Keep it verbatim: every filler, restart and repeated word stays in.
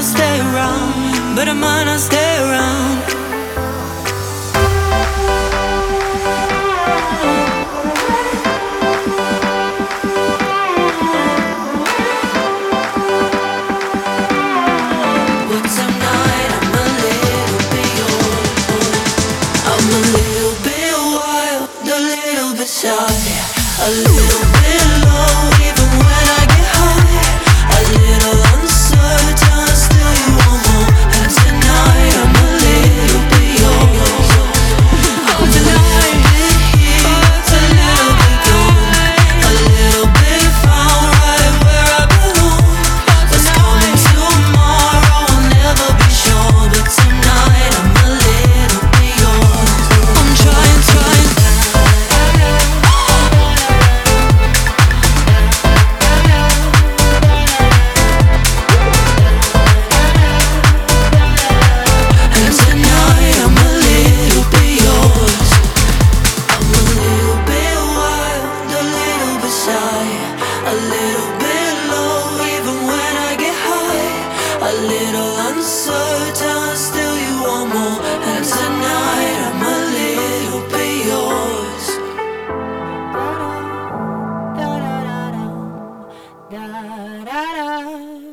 stay around, but I might not stay around. But tonight I'm a little bit yours. I'm a little bit wild, a little bit shy, a little bit low even when I get high, a little uncertain, still you want more. And tonight I'm a little bit yours. I'm a little bit here, a little bit gone, a little bit found right where I belong. What's coming tomorrow I'll never be sure, but tonight I'm a little bit yours. I'm trying, trying. And tonight I'm a little bit yours. I'm a little bit wild, a little bit shy, a little bit low even when I get high, a little uncertain, still you want more. And tonight I'm a little bit yours. Da da da da da da da.